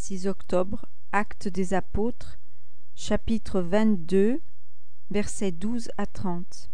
6 octobre, Actes des Apôtres, chapitre 22, versets 12 à 30.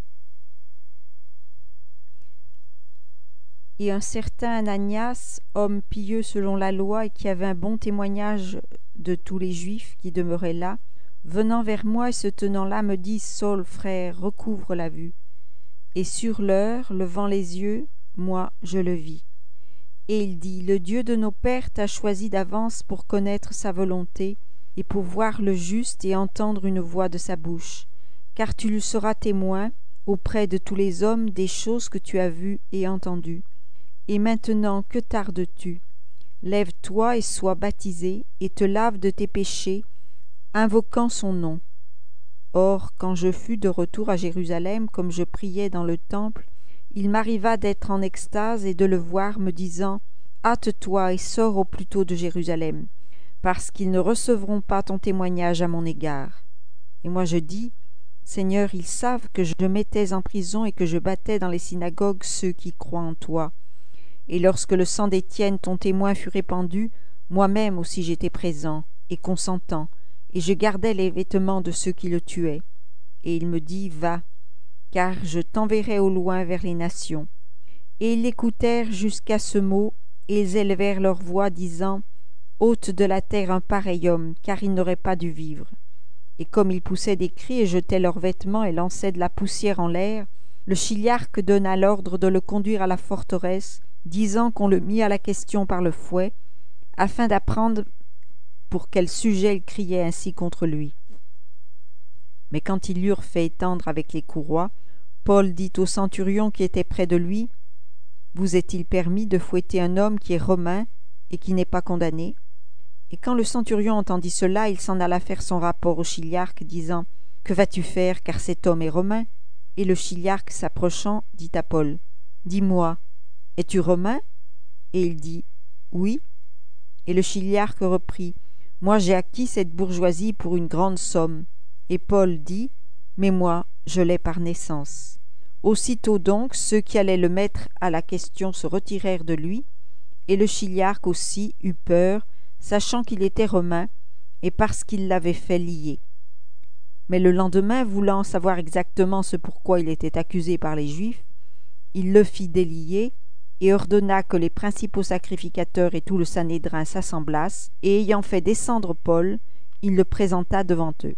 Et un certain Ananias, homme pieux selon la loi et qui avait un bon témoignage de tous les Juifs qui demeuraient là, venant vers moi et se tenant là, me dit: Saul, frère, recouvre la vue. Et sur l'heure, levant les yeux, moi je le vis. Et il dit: Le Dieu de nos pères t'a choisi d'avance pour connaître sa volonté et pour voir le juste et entendre une voix de sa bouche, car tu lui seras témoin auprès de tous les hommes des choses que tu as vues et entendues. Et maintenant, que tardes-tu? Lève-toi et sois baptisé, et te lave de tes péchés, invoquant son nom. Or, quand je fus de retour à Jérusalem, comme je priais dans le temple, il m'arriva d'être en extase et de le voir me disant: Hâte-toi et sors au plus tôt de Jérusalem, parce qu'ils ne recevront pas ton témoignage à mon égard. Et moi je dis: Seigneur, ils savent que je mettais en prison et que je battais dans les synagogues ceux qui croient en toi. Et lorsque le sang d'Étienne, ton témoin, fut répandu, moi-même aussi j'étais présent et consentant, et je gardais les vêtements de ceux qui le tuaient. Et il me dit: Va, car je t'enverrai au loin vers les nations. Et ils l'écoutèrent jusqu'à ce mot, et ils élevèrent leur voix, disant: Ôte de la terre un pareil homme, car il n'aurait pas dû vivre. Et comme ils poussaient des cris et jetaient leurs vêtements et lançaient de la poussière en l'air, le chiliarque donna l'ordre de le conduire à la forteresse, disant qu'on le mit à la question par le fouet, afin d'apprendre pour quel sujet il criait ainsi contre lui. Mais quand ils l'eurent fait étendre avec les courroies, Paul dit au centurion qui était près de lui: Vous est-il permis de fouetter un homme qui est romain et qui n'est pas condamné? Et quand le centurion entendit cela, il s'en alla faire son rapport au chiliarque, disant: Que vas-tu faire, car cet homme est romain? Et le chiliarque, s'approchant, dit à Paul: Dis-moi, es-tu romain? Et il dit: Oui. Et le chiliarque reprit: Moi j'ai acquis cette bourgeoisie pour une grande somme. Et Paul dit: Mais moi je l'ai par naissance. Aussitôt donc ceux qui allaient le mettre à la question se retirèrent de lui, et le chiliarque aussi eut peur, sachant qu'il était romain, et parce qu'il l'avait fait lier. Mais le lendemain, voulant savoir exactement ce pourquoi il était accusé par les Juifs, il le fit délier, et ordonna que les principaux sacrificateurs et tout le Sanhédrin s'assemblassent, et ayant fait descendre Paul, il le présenta devant eux.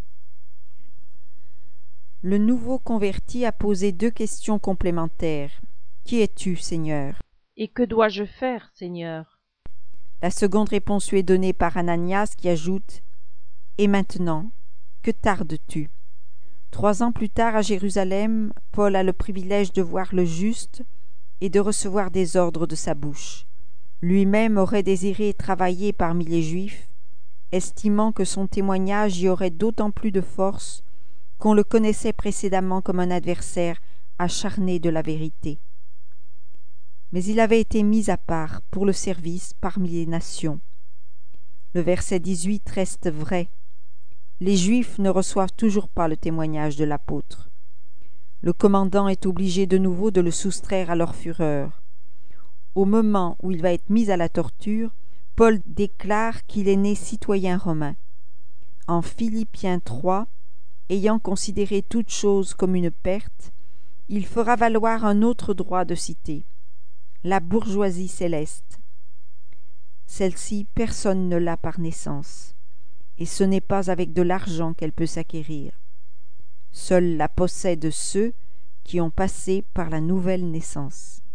Le nouveau converti a posé 2 questions complémentaires. Qui es-tu, Seigneur? Et que dois-je faire, Seigneur? La seconde réponse lui est donnée par Ananias qui ajoute: Et maintenant, que tardes-tu? 3 ans plus tard, à Jérusalem, Paul a le privilège de voir le juste et de recevoir des ordres de sa bouche. Lui-même aurait désiré travailler parmi les Juifs, estimant que son témoignage y aurait d'autant plus de force qu'on le connaissait précédemment comme un adversaire acharné de la vérité. Mais il avait été mis à part pour le service parmi les nations. Le verset 18 reste vrai. Les Juifs ne reçoivent toujours pas le témoignage de l'apôtre. Le commandant est obligé de nouveau de le soustraire à leur fureur. Au moment où il va être mis à la torture, Paul déclare qu'il est né citoyen romain. En Philippiens 3, ayant considéré toute chose comme une perte, il fera valoir un autre droit de cité, la bourgeoisie céleste. Celle-ci, personne ne l'a par naissance, et ce n'est pas avec de l'argent qu'elle peut s'acquérir. Seule la possèdent ceux qui ont passé par la nouvelle naissance.